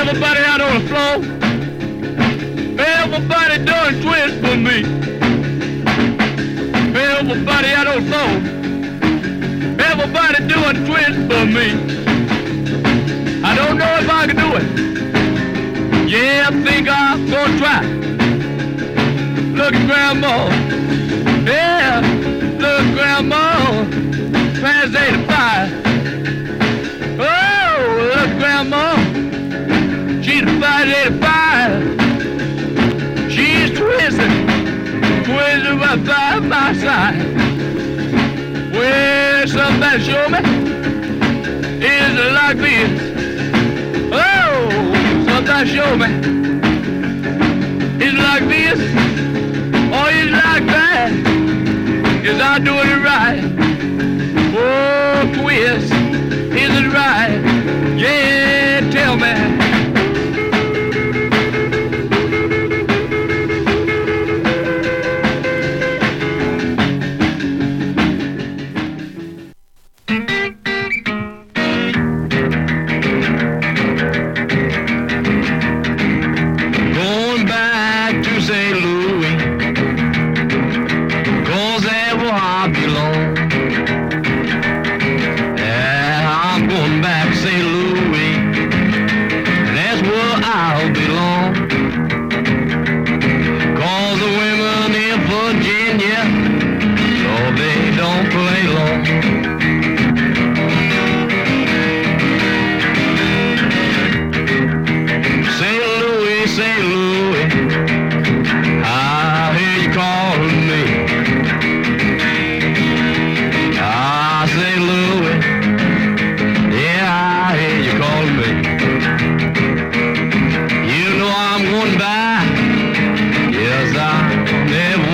Everybody out on the floor. Everybody doing twist for me. Everybody out on the floor. Everybody doing twist for me. I don't know if I can do it. Yeah, I think I'm gonna try. Look at Grandma. Yeah, look at Grandma. Past 85. Oh, look at Grandma. She's past 85. She's twisting right by my side. Well, somebody show me. Is it like this? Oh, somebody show me. Is it like this? Or is it like that? Is I doing it right? Oh, twist. Is it right? Yeah, tell me. I'm going back. Yes, I never